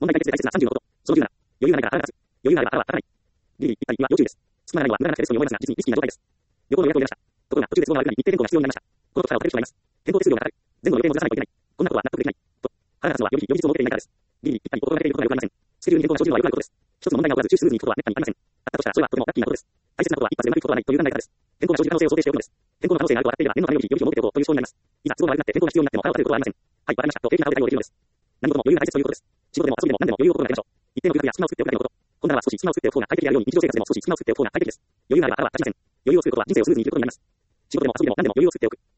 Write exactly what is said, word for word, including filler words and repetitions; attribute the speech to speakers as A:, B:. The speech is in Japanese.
A: 問題解決で大切なさんじゅうのこと。その理由なら、余裕がないから腹が立つ。余裕があれば腹は立たない。リリー、一体は要注意です。隙間がないのは無駄なセレストに思いますが、実にリスキーな状態です。旅行の予約を入れました。ところが、途中で都合が悪くなり、日程変更が必要になりました。このことからを立てる人がいます。変更手数料がかかる。前後の予定もずらさないといけない。こんなことは納得できない。と、腹が立つのは予備、予日を設けていないからです。リリー、一体心がけていることがよくありません。スケジュールに変更が生じるのはよくあることです。一つの問題が起こらず、中止スムーズにいくことは滅多にありません。あったとしたら、それはとてもラッキーなことです。大切なことは一発でうまくいくことはないという考え方です。変更が生じる可能性を想定しておくのです。変更の可能性があると分かっていれば、念のため予備、予備を設けておこうという思考になります。いざ都合が悪くなって変更が必要になっても腹を立てることはありません。はい、わかりました。と、平気な顔で対応できるのです。何事も余裕が大切ということです。仕事でも遊びでも何でも余裕を心がけましょう。一定の空白や隙間を作っておくだけのこと。本ならば少し隙間を作っておく方が快適であるように、日常生活でも少し隙間を作っておく方が快適です。余裕があれば腹は立ちません。余裕を作ることは人生をスムーズに生きることになります。仕事でも遊びでも何でも余裕を作っておく。